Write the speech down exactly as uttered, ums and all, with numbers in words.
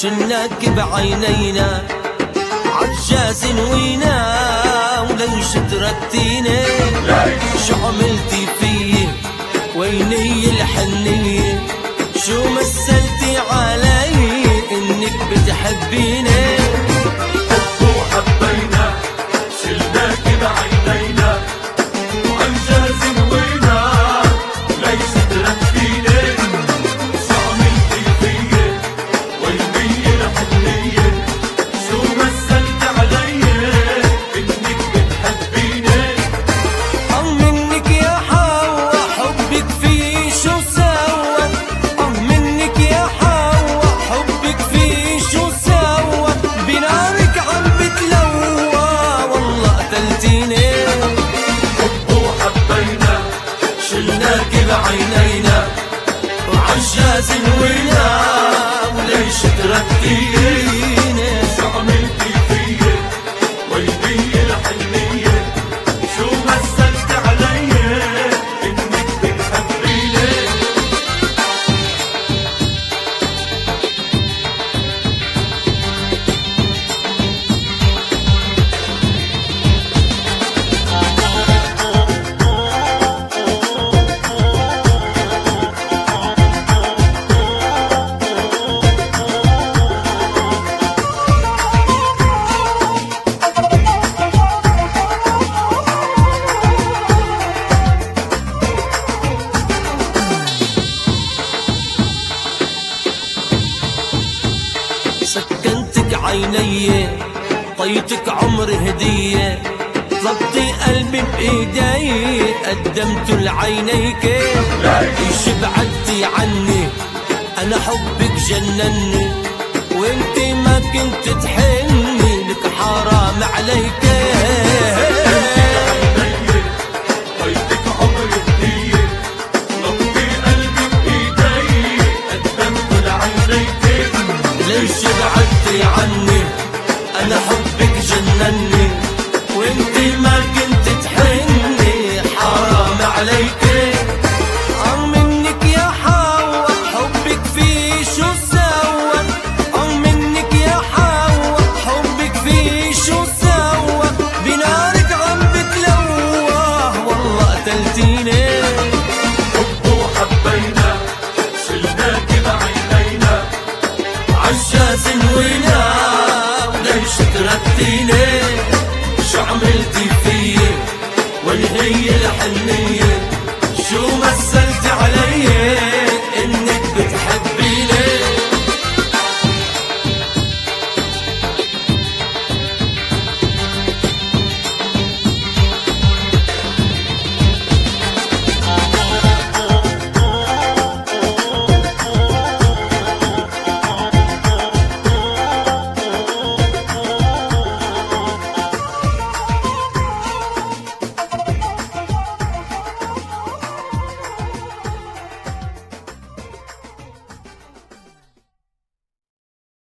شلناك بعينينا عجاز وينا وليش تركتيني شو عملتي فيي ويني الحنية شو مثلتي علي انك بتحبيني وحبينا شلناك بعينينا عجاز وينا ليش تركتيني شو عملتي فيي ويني الحنية شو مثلتي علي انك بتحبيني اه منك يا حوا حبك فيه شو سوى اه منك يا حوا حبك فيه شو سوى بنارك عم بتلوى والله قتلتيني وحبينا شلناك بعينينا وعجاز وينا وليش تركتيني شو عملتي فيي ويني الحنية شو مثلتي علي انك بتحبيني سكنتك عيني طيتك عمر هدية طلبتي قلبي بإيدي قدمته لعينيك ايش بعدتي عني انا حبك جنني وانتي ما كنت تحني لك حرام عليك طيتك عمر هدية طلبتي قلبي بإيدي قدمته لعينيك ليش بعدتي عني انا حبك جنني وانتي ما كنت تحني حرام عليك اه منك يا حوا حبك فيه شو سوى اه منك يا حوا حبك فيه شو سوى بنارك عم بتلوى والله قتلتيني وحبينا شلناك بعينينا عجاز وينا وليش تركتيني شو عملتي فيي وين هي الحنية